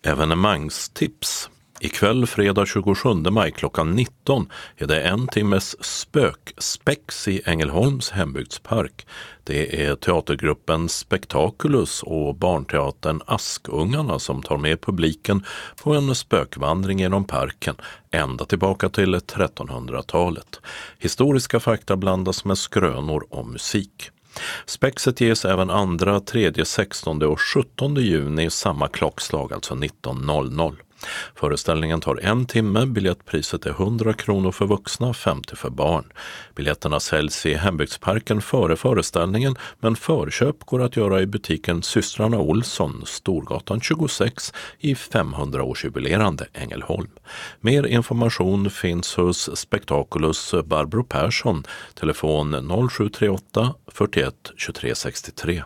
Evenemangstips. Ikväll fredag 27 maj klockan 19 är det en timmes spökspex i Ängelholms hembygdspark. Det är teatergruppen Spektakulus och barnteatern Askungarna som tar med publiken på en spökvandring genom parken ända tillbaka till 1300-talet. Historiska fakta blandas med skrönor och musik. Spexet ges även 2, 3, 16 och 17 juni samma klockslag, alltså 19.00. Föreställningen tar 1 timme, biljettpriset är 100 kronor för vuxna, 50 för barn. Biljetterna säljs i hembygdsparken före föreställningen, men förköp går att göra i butiken Systrarna Olsson, Storgatan 26 i 500-årsjubilerande Ängelholm. Mer information finns hos Spektakulus Barbro Persson, telefon 0738 41 23 63.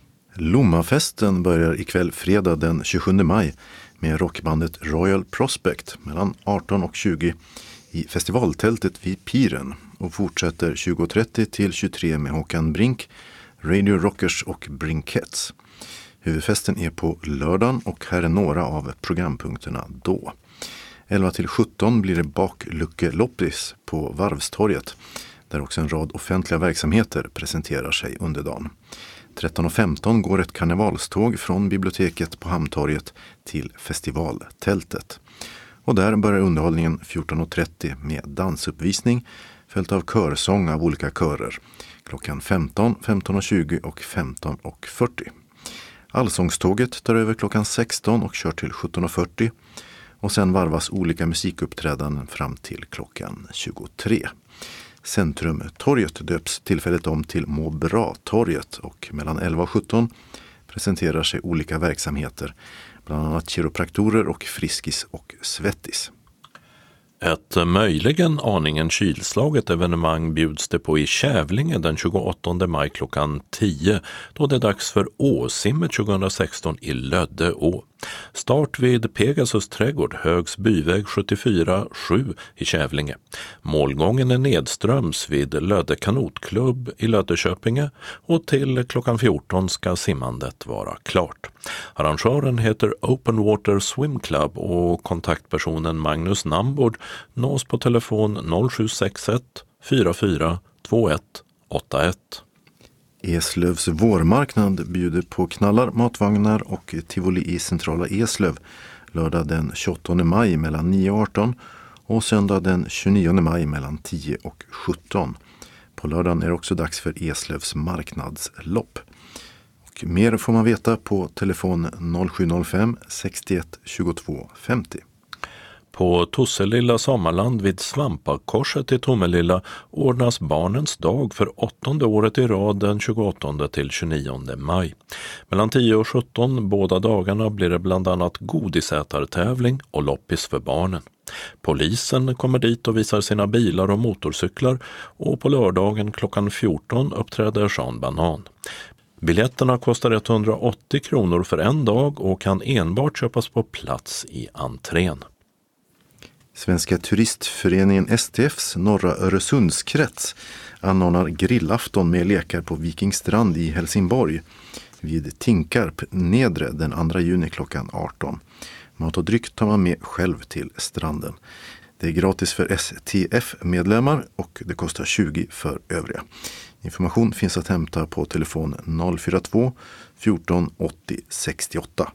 Lommafesten börjar ikväll fredag den 27 maj med rockbandet Royal Prospect mellan 18 och 20 i festivaltältet vid Piren och fortsätter 20.30 till 23 med Håkan Brink, Radio Rockers och Brinkettes. Huvudfesten är på lördagen och här är några av programpunkterna då. 11 till 17 blir det bakluckeloppis på Varvstorget där också en rad offentliga verksamheter presenterar sig under dagen. 13.15 går ett karnevalståg från biblioteket på Hamntorget till festivaltältet. Och där börjar underhållningen 14.30 med dansuppvisning följt av körsång av olika körer. Klockan 15, 15.20 och 15.40. Allsångståget tar över klockan 16 och kör till 17.40 och sen varvas olika musikuppträdanden fram till klockan 23. Centrumtorget döps tillfälligt om till Må bra-torget och mellan 11 och 17 presenterar sig olika verksamheter, bland annat kiropraktorer och Friskis och Svettis. Ett möjligen aningen kylslaget evenemang bjuds det på i Kävlinge den 28 maj klockan 10 då det är dags för Åsimmet 2016 i Löddeå. Start vid Pegasus trädgård, Högs byväg 74-7 i Kävlinge. Målgången är nedströms vid Lödde kanotklubb i Löddeköpinge och till klockan 14 ska simmandet vara klart. Arrangören heter Open Water Swim Club och kontaktpersonen Magnus Nambord nås på telefon 0761 44 21 81. Eslövs vårmarknad bjuder på knallar, matvagnar och tivoli i centrala Eslöv lördag den 28 maj mellan 9 och 18 och söndag den 29 maj mellan 10 och 17. På lördagen är det också dags för Eslövs marknadslopp. Och mer får man veta på telefon 0705 61 22 50. På Tosselilla sommarland vid Svampakorset i Tomelilla ordnas barnens dag för 8:e året i rad den 28 till 29 maj. Mellan 10 och 17 båda dagarna blir det bland annat godisätartävling och loppis för barnen. Polisen kommer dit och visar sina bilar och motorcyklar och på lördagen klockan 14 uppträder Jean Banan. Biljetterna kostar 180 kronor för en dag och kan enbart köpas på plats i entrén. Svenska turistföreningen STFs norra Öresundskrets anordnar grillafton med lekar på Vikingstrand i Helsingborg vid Tinkarp nedre den 2 juni klockan 18. Mat och dryck tar man med själv till stranden. Det är gratis för STF-medlemmar och det kostar 20 för övriga. Information finns att hämta på telefon 042 14 80 68.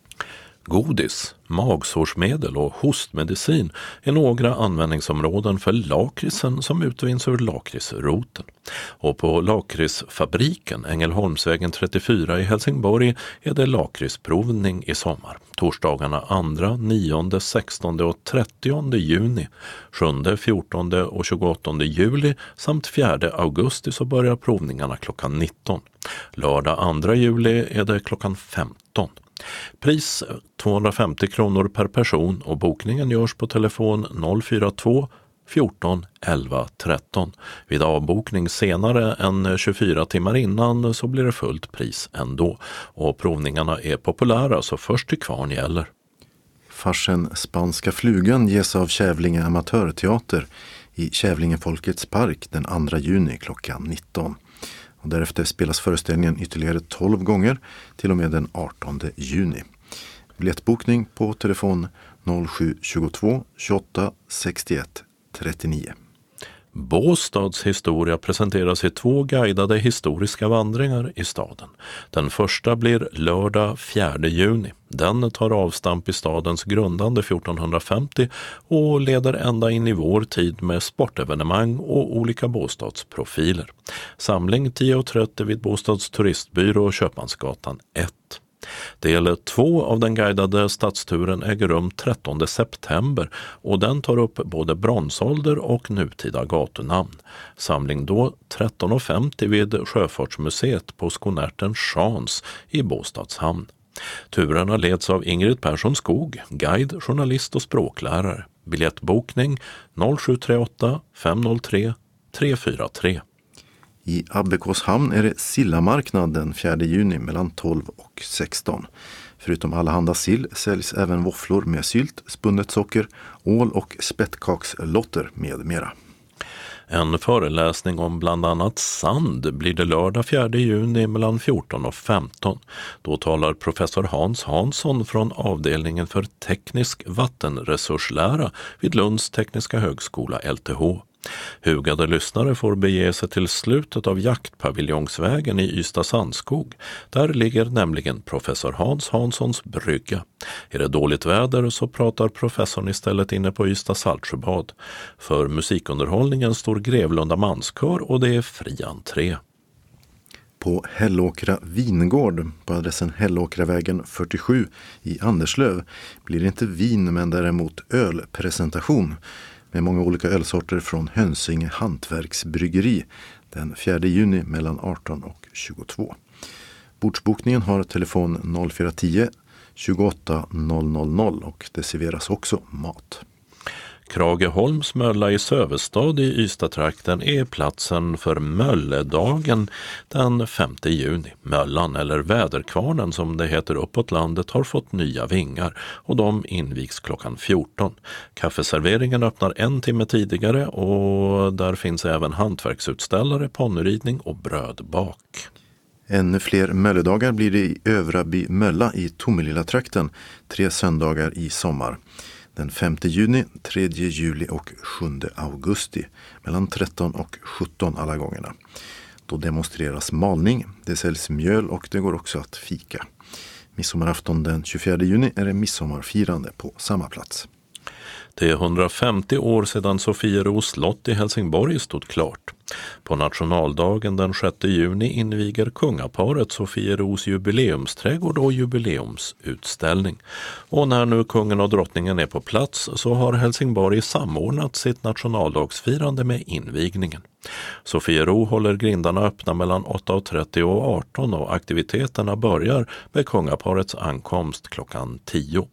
Godis, magsårsmedel och hostmedicin är några användningsområden för lakritsen som utvinns ur lakritsroten. Och på lakritsfabriken Ängelholmsvägen 34 i Helsingborg är det lakritsprovning i sommar. Torsdagarna 2, 9, 16 och 30 juni, 7, 14 och 28 juli samt 4 augusti så börjar provningarna klockan 19. Lördag 2 juli är det klockan 15. Pris 250 kronor per person och bokningen görs på telefon 042 14 11 13. Vid avbokning senare än 24 timmar innan så blir det fullt pris ändå. Och provningarna är populära så först till kvarn gäller. Farsen Spanska flugan ges av Kävlinge amatörteater i Kävlinge Folkets park den 2 juni klockan 19. Och därefter spelas föreställningen ytterligare 12 gånger till och med den 18 juni. Biljettbokning på telefon 0722 28 61 39. Båstads historia presenteras i 2 guidade historiska vandringar i staden. Den första blir lördag 4 juni. Den tar avstamp i stadens grundande 1450 och leder ända in i vår tid med sportevenemang och olika bostadsprofiler. Samling 10.30 vid Båstads turistbyrå Köpmansgatan 1. Del 2 av den guidade stadsturen äger rum 13 september och den tar upp både bronsålder och nutida gatunamn. Samling då 13.50 vid Sjöfartsmuseet på Skonärten Chans i Båstads hamn. Turerna leds av Ingrid Persson Skog, guide, journalist och språklärare. Biljettbokning 0738 503 343. I Abbekås hamn är det sillamarknad den 4 juni mellan 12 och 16. Förutom allehanda sill säljs även våfflor med sylt, spunnet socker, ål och spettkakslotter med mera. En föreläsning om bland annat sand blir det lördag 4 juni mellan 14 och 15. Då talar professor Hans Hansson från avdelningen för teknisk vattenresurslära vid Lunds tekniska högskola LTH. Hugade lyssnare får bege sig till slutet av jaktpaviljongsvägen i Ystad Sandskog. Där ligger nämligen professor Hans Hanssons brygga. Är det dåligt väder så pratar professorn istället inne på Ystad Saltsjöbad. För musikunderhållningen står Grevlunda manskör och det är fri entré. På Hällåkra vingård på adressen Hällåkravägen 47 i Anderslöv blir det inte vin men däremot ölpresentation med många olika ölsorter från Hönsinge hantverksbryggeri den 4 juni mellan 18 och 22. Bordsbokningen har telefon 0410 28 000 och det serveras också mat. Krageholms mölla i Sövestad i Ystadtrakten är platsen för Mölledagen den 5 juni. Möllan eller väderkvarnen som det heter uppåt landet har fått nya vingar och de invigs klockan 14. Kaffeserveringen öppnar 1 timme tidigare och där finns även hantverksutställare, ponnyridning och brödbak. Ännu fler mölledagar blir det i Övraby mölla i Tomelilla-trakten 3 söndagar i sommar. Den 5 juni, 3 juli och 7 augusti mellan 13 och 17 alla gångerna. Då demonstreras malning, det säljs mjöl och det går också att fika. Midsommarafton den 24 juni är det midsommarfirande på samma plats. Det är 150 år sedan Sofieros slott i Helsingborg stod klart. På nationaldagen den 6 juni inviger kungaparet Sofieros jubileumsträdgård och jubileumsutställning. Och när nu kungen och drottningen är på plats så har Helsingborg samordnat sitt nationaldagsfirande med invigningen. Sofiero håller grindarna öppna mellan 8.30 och 18 och aktiviteterna börjar med kungaparets ankomst klockan 10.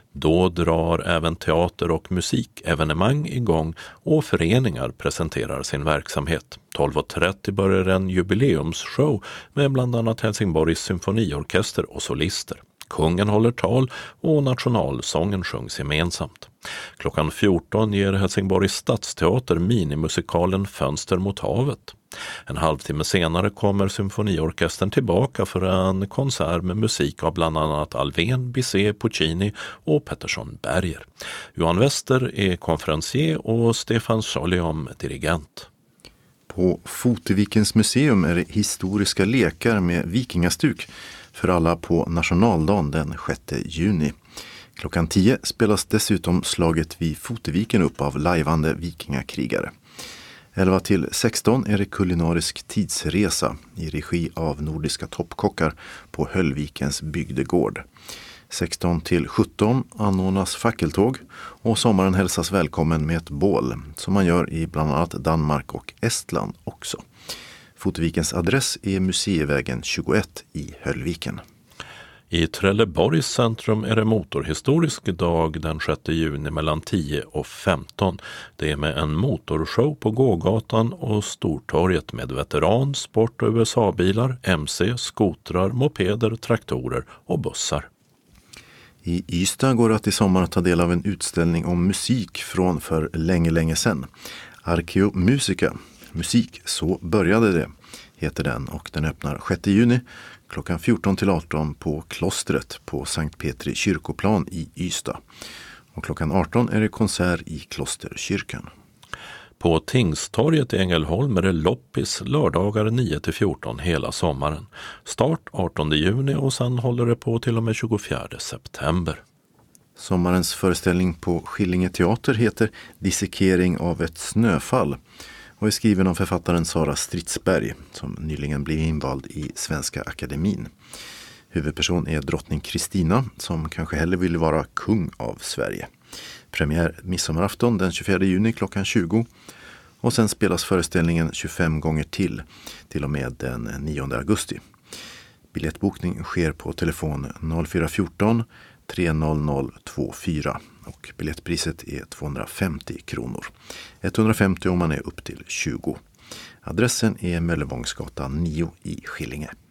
Då drar även teater- och musikevenemang igång och föreningar presenterar sin verksamhet. 12.30 börjar en jubileumsshow med bland annat Helsingborgs symfoniorkester och solister. Kungen håller tal och nationalsången sjungs gemensamt. Klockan 14 ger Helsingborgs stadsteater minimusikalen Fönster mot havet. En halvtimme senare kommer symfoniorkestern tillbaka för en konsert med musik av bland annat Alvén, Bizet, Puccini och Pettersson Berger. Johan Wester är konferencier och Stefan Soliom dirigent. På Fotevikens museum är det historiska lekar med vikingastuk för alla på nationaldagen den 6 juni. Klockan 10 spelas dessutom slaget vid Foteviken upp av lajvande vikingakrigare. 11 till 16 är det kulinarisk tidsresa i regi av nordiska toppkockar på Höllvikens bygdegård. 16 till 17 anordnas fackeltåg och sommaren hälsas välkommen med ett bål som man gör i bland annat Danmark och Estland också. Fotevikens adress är Museivägen 21 i Höllviken. I Trelleborgs centrum är det motorhistorisk dag den 6 juni mellan 10 och 15. Det är med en motorshow på gågatan och Stortorget med veteran, sport- och USA-bilar, MC, skotrar, mopeder, traktorer och bussar. I Ystad går det att i sommar ta del av en utställning om musik från för länge sedan. Arkeomusica, musik, så började det, heter den och den öppnar 6 juni klockan 14-18 på Klostret på Sankt Petri kyrkoplan i Ystad. Och klockan 18 är det konsert i Klosterkyrkan. På Tingstorget i Ängelholm är det loppis lördagar 9-14 hela sommaren. Start 18 juni och sen håller det på till och med 24 september. Sommarens föreställning på Skillinge teater heter Dissekering av ett snöfall och är skriven av författaren Sara Stridsberg som nyligen blev invald i Svenska akademin. Huvudperson är drottning Kristina som kanske hellre vill vara kung av Sverige. Premiär midsommarafton den 24 juni klockan 20 och sen spelas föreställningen 25 gånger till och med den 9 augusti. Biljettbokning sker på telefon 0414 300 24 och biljettpriset är 250 kronor. 150 om man är upp till 20. Adressen är Möllevångsgatan 9 i Skillinge.